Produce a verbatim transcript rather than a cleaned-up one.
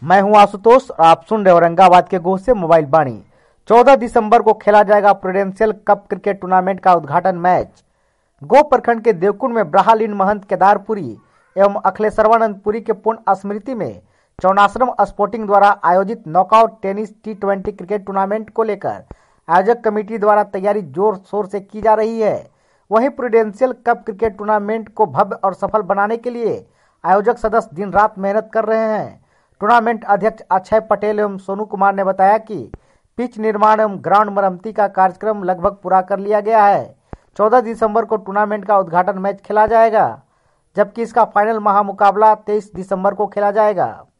मैं हूं आशुतोष और आप सुन रहे औरंगाबाद के गोह से मोबाइल बाणी। चौदह दिसंबर को खेला जाएगा प्रूडेंशियल कप क्रिकेट टूर्नामेंट का उद्घाटन मैच। गोह प्रखंड के देवकुंड में ब्राह्मलीन महंत केदारपुरी एवं अखिलेश्वरानंदपुरी के पूर्ण स्मृति में चौनाश्रम स्पोर्टिंग द्वारा आयोजित knockout tennis T twenty cricket tournament को लेकर आयोजक कमेटी द्वारा तैयारी जोर शोर से की जा रही है। वहीं प्रूडेंशियल कप क्रिकेट टूर्नामेंट को भव्य और सफल बनाने के लिए आयोजक सदस्य दिन रात मेहनत कर रहे हैं। टूर्नामेंट अध्यक्ष अक्षय पटेल एवं सोनू कुमार ने बताया कि पिच निर्माण एवं ग्राउंड मरम्मती का कार्यक्रम लगभग पूरा कर लिया गया है। चौदह दिसंबर को टूर्नामेंट का उद्घाटन मैच खेला जाएगा, जबकि इसका फाइनल महामुकाबला तेईस दिसंबर को खेला जाएगा।